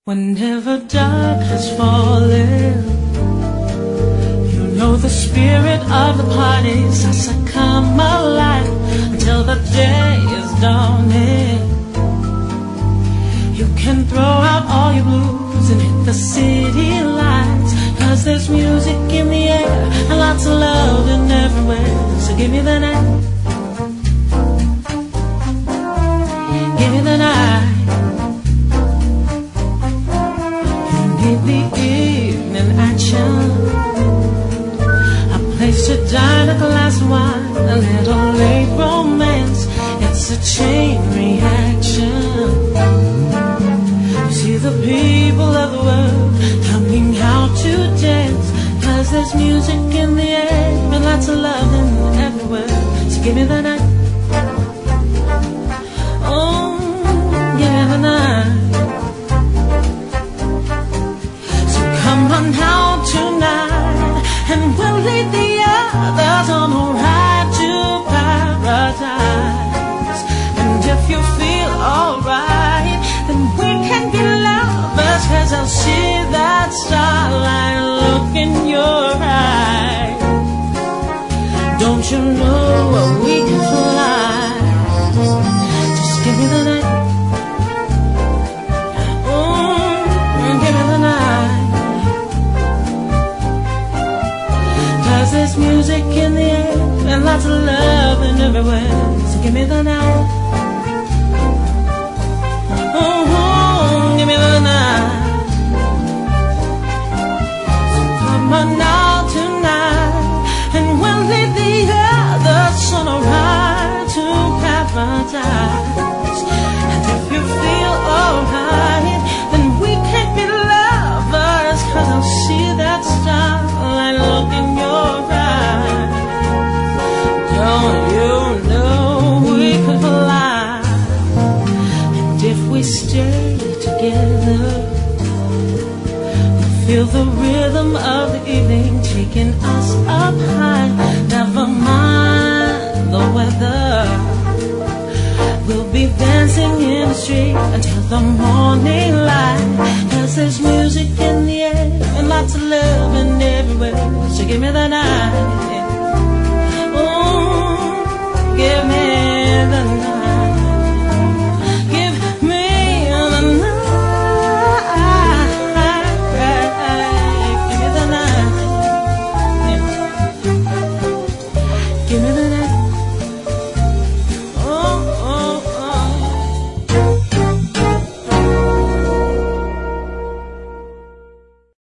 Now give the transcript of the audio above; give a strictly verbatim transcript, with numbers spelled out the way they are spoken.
Whenever darkness falling, you know the spirit of the party starts to come alive until the day is dawning. You can throw out all your blues and hit the city lights, 'cause there's music in the air and lots of love in everywhere. So give me the night, give me the night. The evening action, a place to dine, a glass of wine, a little late romance. It's a chain reaction. You see the people of the world coming out to dance, 'cause there's music in the air and lots of love in everywhere. So give me the night, oh, give me the night. Come on out tonight, and we'll leave the others on the ride to paradise. And if you feel alright, then we can be lovers, 'cause I'll see that starlight look in your eye. Don't you know we can fly? Just give me the night, oh, give me the night. There's music in the air and lots of love in everywhere. So give me the night, oh, oh, give me the night. So come on out tonight, and we'll leave the others on a ride to paradise. And if you feel alright, then we can be lovers, 'cause I'll see that starlight look in your eyes. Don't you know we could fly? And if we stay together, we'll feel the rhythm of the evening taking us up high. Never mind the weather, we'll be dancing in the street until the morning light.